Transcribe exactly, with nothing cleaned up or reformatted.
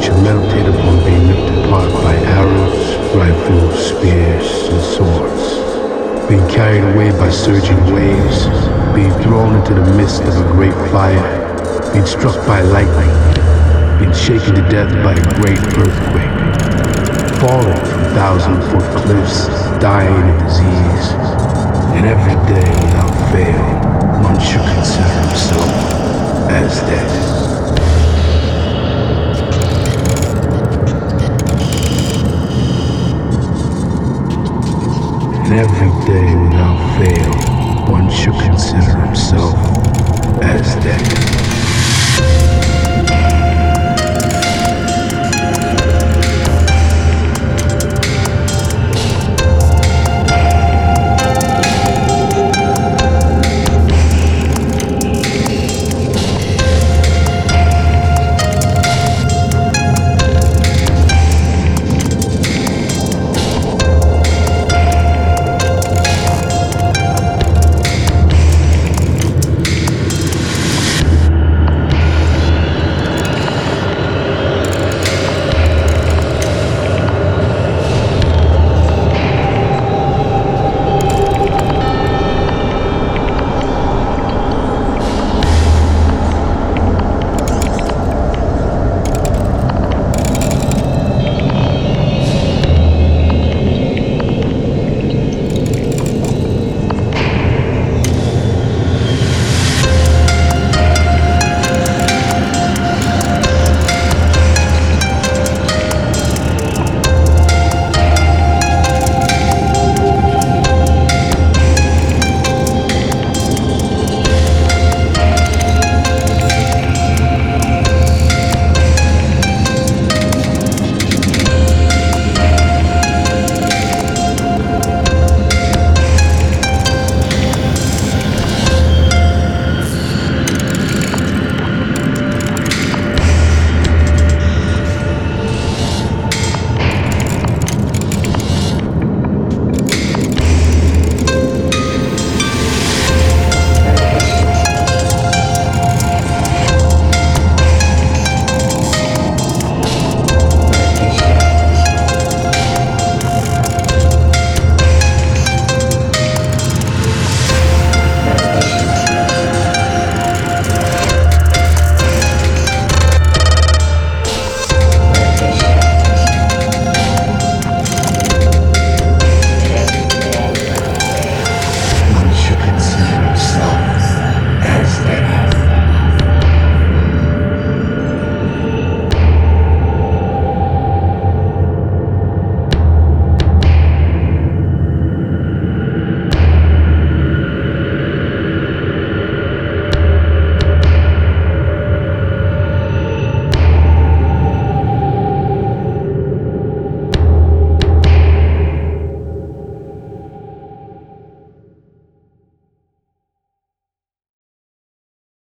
which have meditated upon being ripped apart by arrows, rifles, spears, and swords, being carried away by surging waves, being thrown into the midst of a great fire, being struck by lightning, being shaken to death by a great earthquake, falling from thousand-foot cliffs, dying of disease, and every day without fail, one should consider himself as dead. And every day without fail, one should consider himself as dead.